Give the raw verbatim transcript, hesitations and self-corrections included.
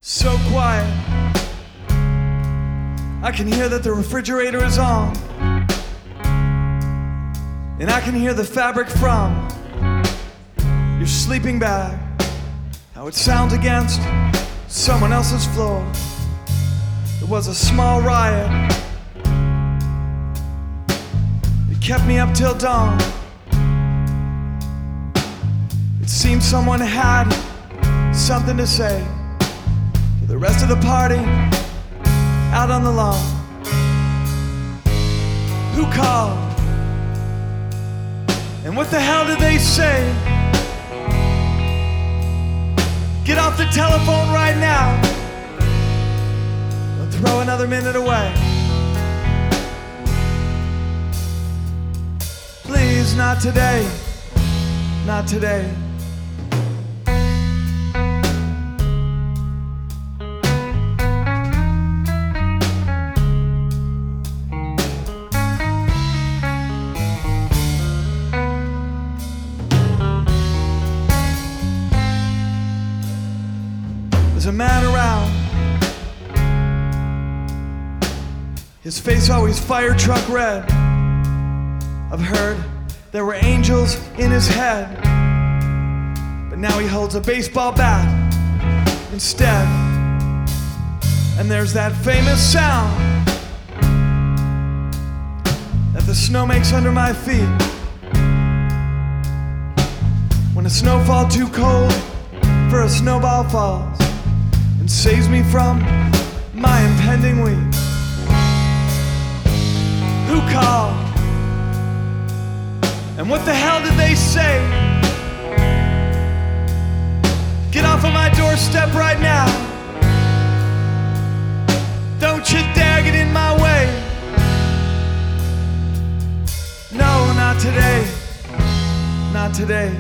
So quiet, I can hear that the refrigerator is on, and I can hear the fabric from your sleeping bag, how it sounds against someone else's floor. It was a small riot, it kept me up till dawn. It seemed someone had something to say to the rest of the party out on the lawn. Who called? And what the hell did they say? Get off the telephone right now. Don't throw another minute away. Please, not today. Not today. There's a man around, his face always fire truck red. I've heard there were angels in his head, but now he holds a baseball bat instead. And there's that famous sound that the snow makes under my feet when a snowfall too cold for a snowball falls and saves me from my impending weep. Who called? And what the hell did they say? Get off of my doorstep right now. Don't you dare get in my way. No, not today. Not today.